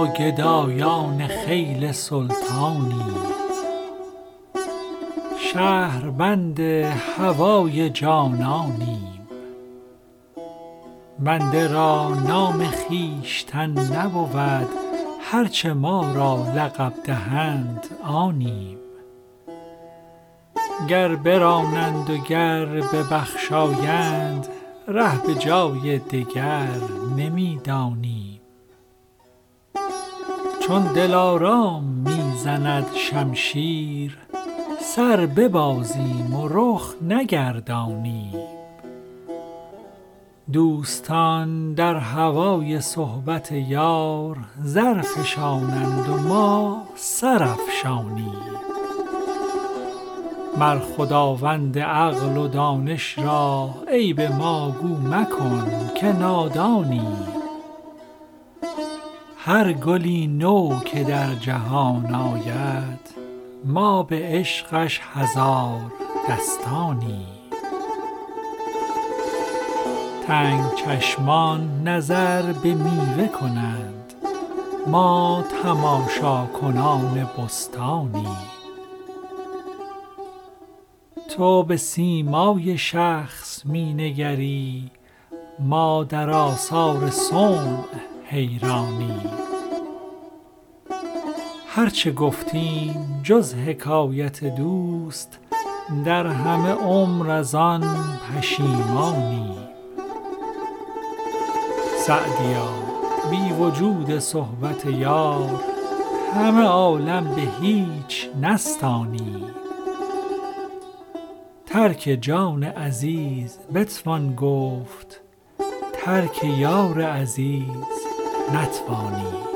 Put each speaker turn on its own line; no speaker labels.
ما گدایان خیل سلطانی، شهربند هوای جانانیم. بنده را نام خویشتن نبود، هرچه ما را لقب دهند آنیم. گر برانند و گر ببخشایند، ره به جای دگر نمی دانیم. چون دلارام می زند شمشیر، سر ببازیم و رخ نگردانیم. دوستان در هوای صحبت یار، زر فشانند و ما سر افشانیم. مر خداوند عقل و دانش را، عیب ما گو مکن که نادانیم. هر گلی نو که در جهان آید، ما به عشقش هزار دستانیم. تنگ چشمان نظر به میوه کنند، ما تماشا کنان بستانیم. تو به سیمای شخص می نگری، ما در آثار صنع حیرانیم. هرچه گفتیم جز حکایت دوست، در همه عمر از آن پشیمانیم. سعدیا بی وجود صحبت یار، همه عالم به هیچ نستانیم. ترک جان عزیز بتوان گفت، ترک یار عزیز نتوانیم.